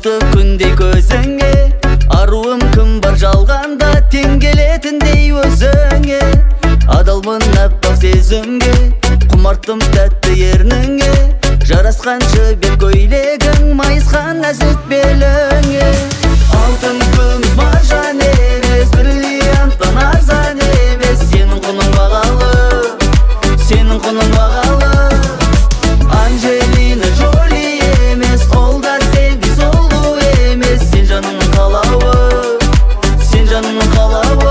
Бақты күндей көзіңе, аруым кім бар жалғанда, тең келетіндей өзіңе. Адалмын аппақ сезімге, құмарттым тәтті ерніңе. Жарасқан жібек көйлегің, майысқан нәзік беліңе. Алтын күміс маржан емес, бриллианттан арзан емес. Сенің құның бағалы, сенің құның бағалы. Анджелина Джоли емес, ол да сендей сұлу емес. Сен жаныңның қалауы, сен жаныңның қалауы.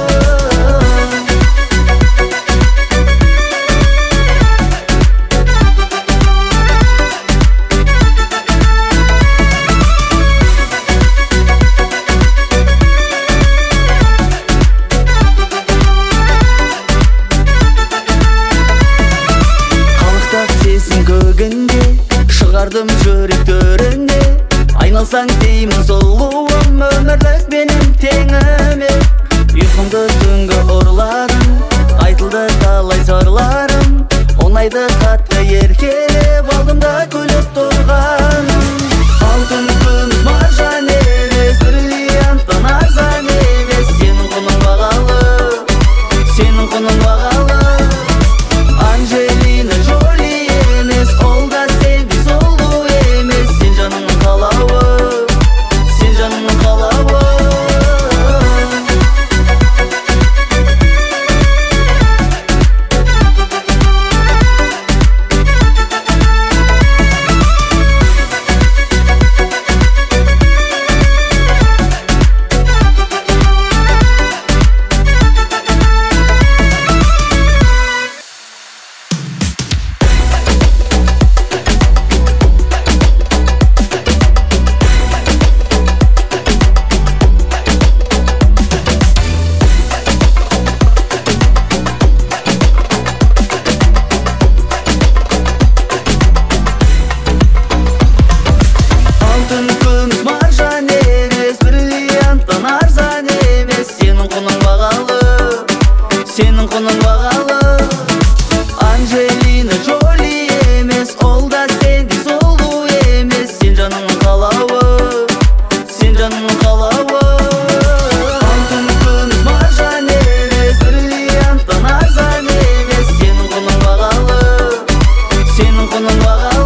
Шығардым жүрек төріне, айналсаң деймін сұлуым, өмірлік менің теңіме. Ұйқымды түнгі ұрладым, айтылды талай сырларым. Оңайды қатты еркелеп, алдымда күліп тұрғаным. Алтын күміс маржан емес, бриллианттан арзан емес. Сенің құның бағалы, сенің құның бағалы. Анджелина Джоли емес, ол да сендей сұлу емес. Сен жаныңның қалауы, сен жаныңның қалауы. Сенің құның бағалы. Анджелина Джоли емес, ол да сендей сұлу емес. Сен жаныңның қалауы, сен жаныңның қалауы. Алтын күміс маржан емес, бриллианттан арзан емес. Сенің құның бағалы, сенің құның бағалы.